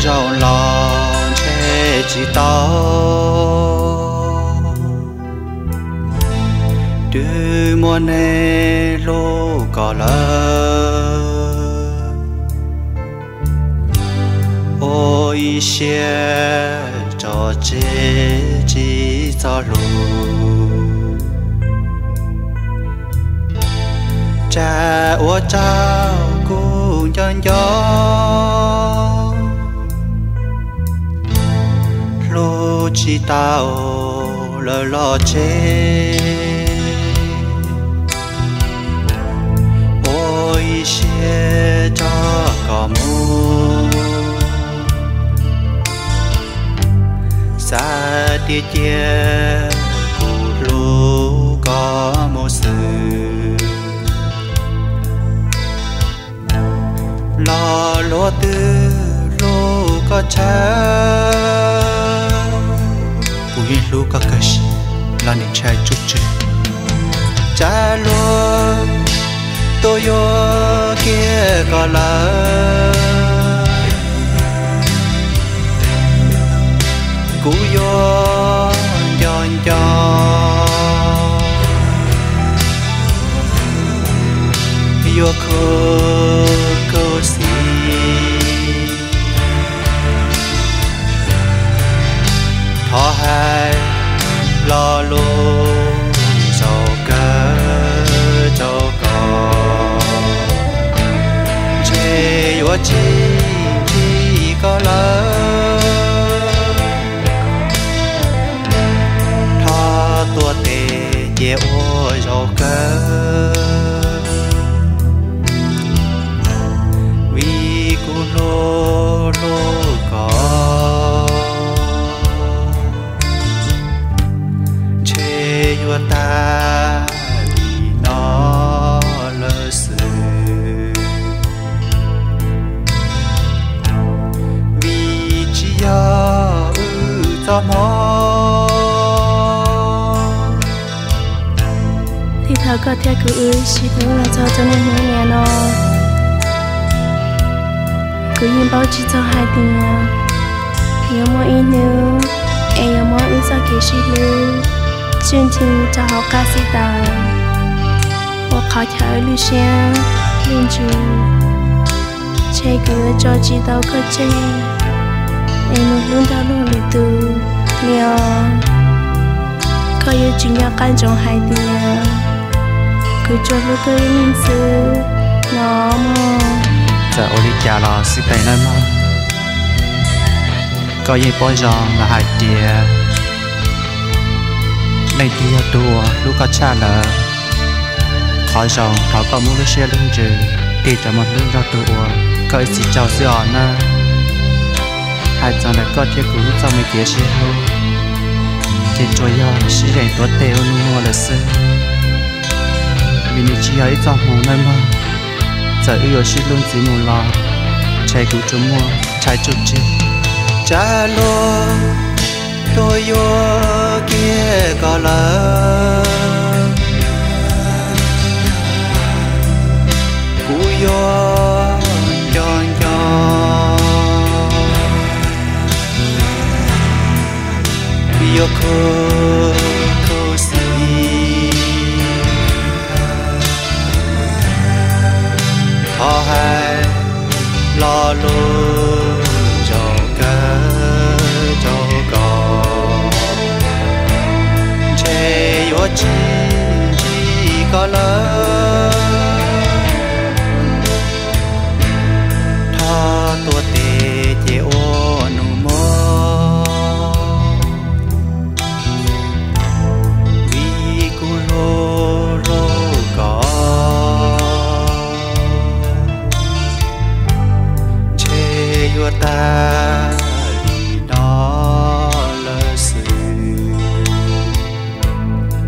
rau lon che chỉ tao đưa mua nè lô cỏ lơ ôi xe cho chế chỉ cho lù cha ủa cháu cũng chân gió lô chỉ tao lơ lo chế ôi xe cho có mua xa tia tia cụ lô có một sự lo lo tư lô có cha cụ yên lô có cơ sĩ lo nên trai chút chứ cha lô tôi vô kia có lỡ cú vô giòn giòn vô cô xì thọ hai lo lô dầu cơ dầu cò chê vô chi có lỡ tua tê dễ ô dầu cơ vì cô lô lô có chê vô ta vì nó lơ sự vì chỉ do cho mò thở có theo cứ chỉ nữa là cho nên nhớ nhà nó cứ yên bao chỉ cho hai tiền nhớ mỗi in nữa em nhớ mỗi in sao kể chỉ lưu chương trình cho học ca sĩ tàu hoặc khó thở lưu xe liên trừ chơi cứ cho chỉ tàu có chơi em luôn đau luôn lì từ nhớ có yêu chuyện nhau căn trong hai tiền cứ cho lúc tôi nhìn xưa nó mơ giờ ô đi chả lo xí tay nơi mơ có gì bó giòn là hai tia này tia đùa lúc có cha lỡ khỏi giòn họ có muốn lúc xe lưng trừ thì cho một lưng ra đùa có ý xí chào xí ỏn nè hai chồng này có thiết cú cho mấy kia xí hô thì cho yo xí rèn tuốt tèo mua là xưa vì你只有一张红的吗？在有些路子木啦，才够周末才足迹。假如tôi yo kia có lỡ cú yo giòn giòn vì yo cô xì thọ hai lo lô dầu cơ dầu cò chê vô chi có lỡ thọ tua tê chê ô nụ mơ vì cú lô lô cò chê ta đi nó lơ sự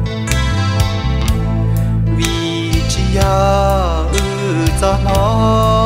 vì chỉ cho nó